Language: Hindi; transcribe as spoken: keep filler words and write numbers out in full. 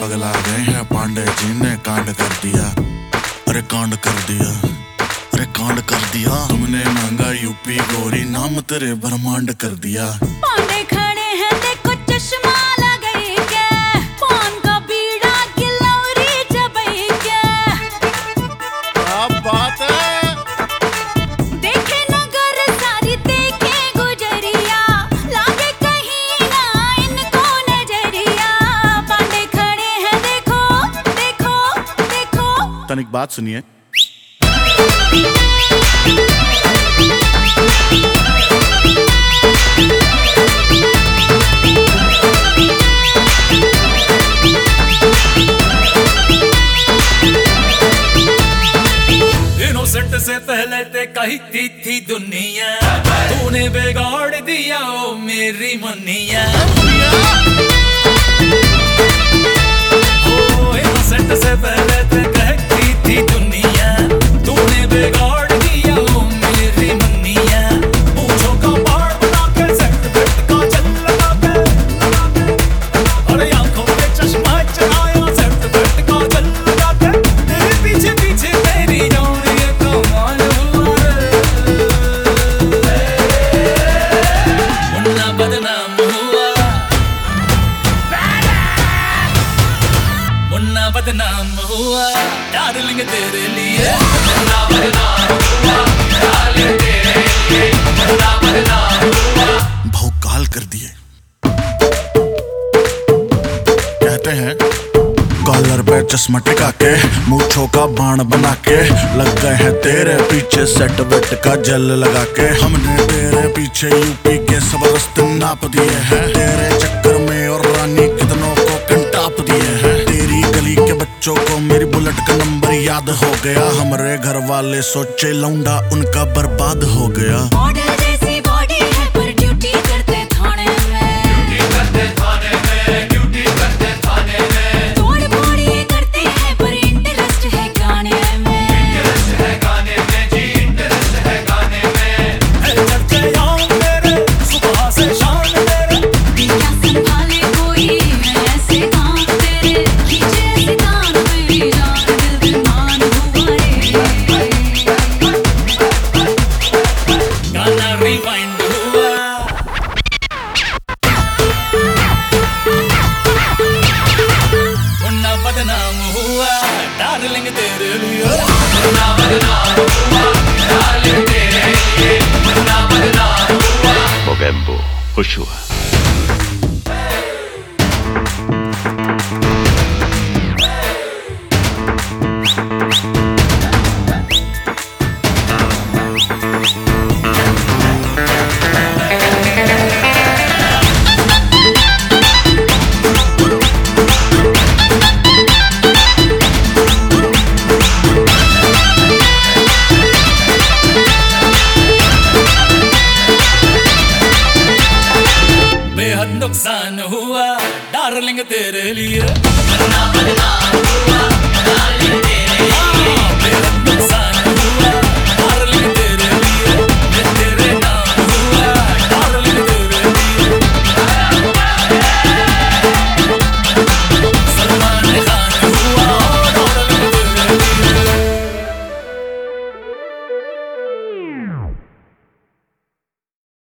पगला गए हैं, पांडे जी ने कांड कर दिया। अरे कांड कर दिया, अरे कांड कर दिया। तुमने मांगा यूपी गोरी, नाम तेरे ब्रह्मांड कर दिया। पांडे खड़े हैं देखो चश्मा लगाई के, पान का बीड़ा गिलौरी चबाई के। क्या बात है। देखे नगर सारी देखे गुजरिया, लागे कहीं ना इनको नजरिया। पांडे खड़े हैं देखो देखो देखो। तनिक बात सुनिए। इनोसेंट से पहले ते कहती थी दुनिया, तूने बिगाड़ दिया ओ मेरी मुनिया। ओ इनोसेंट से पहले ते कहती थी दुनिया, तूने बिगाड़ दिया ओ मेरी मुनिया। पूछो का बाढ़ बना के सेट बेट का चल लगा के, अरे आंखों पे चश्मा चढ़ाया सेट बेट का चल लगा के। तेरे पीछे पीछे तेरी जान ये कमाल हुआ रे, मुन्ना बदनाम हुआ, मुन्ना बदनाम हुआ डार्लिंग तेरे लिए। मुन्ना बदनाम हुआ डार्लिंग तेरे लिए, मुन्ना बदनाम हुआ। भौकाल कर दिए। कहते हैं कॉलर पे चश्मा टिका के, मूंछों का बाण बना के, लग गए हैं तेरे पीछे सेट वेट का जल लगा के। हमने तेरे पीछे यूपी के सब रास्ते नाप दिए हैं, तेरे चक्कर में और रानी कितनों को कंटाप दिए हैं। तेरी गली के बच्चों को मेरी बुलेट का नंबर याद हो गया, हमारे घर वाले सोचे लौंडा उनका बर्बाद हो गया। मॉडल जैसी बॉडी है पर ड्यूटी करते थाने में, ड्यूटी करते थाने में, ड्यूटी करते थाने में। तोड़ फोड़ ये करते हैं पर इंटरेस्ट है गाने में, इंटरेस्ट है गाने में जी, इंटरेस्ट है गाने में। है चर्चे यार मेरे सुबह से शाम मेरे, क्या संभाले कोई है ऐसे काम तेरे। खींचे ऐसे कान मेरी जान दिल दीवान हुआ रे। गाना रिवाइंड हुआ। मुन्ना बदनाम हुआ डार्लिंग तेरे लिए, मुन्ना बदनाम हुआ डार्लिंग तेरे लिए, मुन्ना बदनाम हुआ। Mogembo, Joshua. बेहद नुकसान हुआ डार्लिंग तेरे लिए।